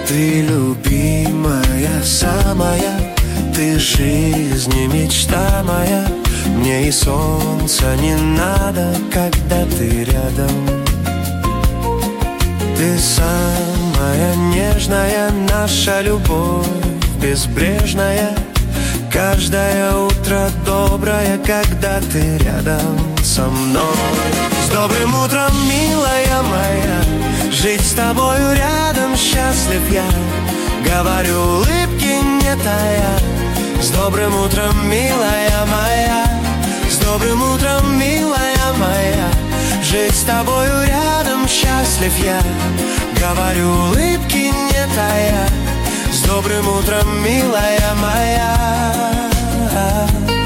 Ты любимая самая, ты жизнь и мечта моя. Мне и солнца не надо, когда ты рядом. Ты самая нежная, наша любовь безбрежная. Каждое утро доброе, когда ты рядом со мной. С добрым утром, милая моя, жить с тобою рядом счастлив я. Говорю, улыбки не тая. С добрым утром, милая моя, с добрым утром, милая моя, жить с тобою рядом счастлив я. Говорю, улыбки не тая. С добрым утром, милая моя.